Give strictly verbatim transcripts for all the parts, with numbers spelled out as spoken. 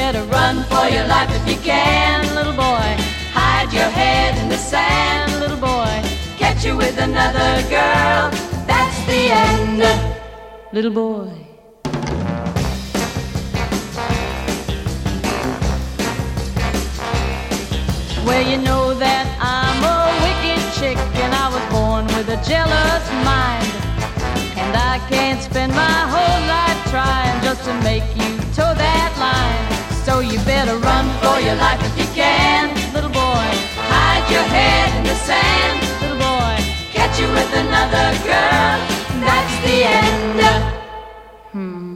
better run for your life if you can, little boy. Hide your head in the sand, little boy. Catch you with another girl, that's the end, little boy. Well, you know that I'm a wicked chick, and I was born with a jealous mind, and I can't spend my whole life trying just to make you toe that line. So you better run for your life if you can, little boy. Hide your head in the sand, little boy. Catch you with another girl, that's the end. Hmm.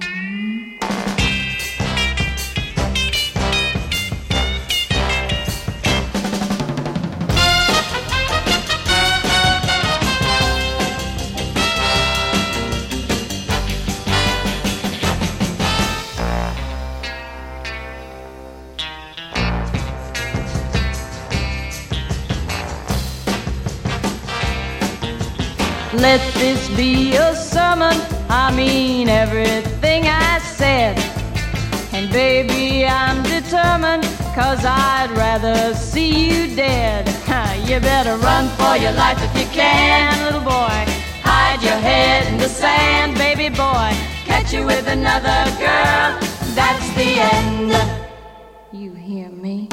Let this be a sermon, I mean everything I said. And baby, I'm determined, cause I'd rather see you dead. You better run for your life if you can, little boy. Hide your head in the sand, baby boy. Catch you with another girl, that's the end. You hear me?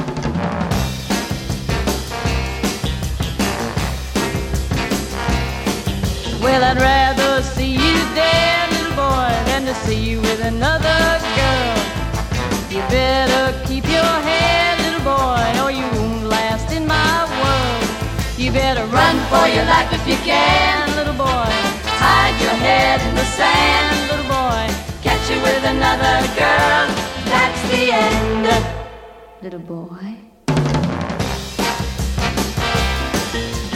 Well, I'd rather see you dead, little boy, than to see you with another girl. You better keep your head, little boy, or you won't last in my world. You better run for your life if you can, little boy. Hide your head in the sand, little boy. Catch you with another girl, that's the end, little boy.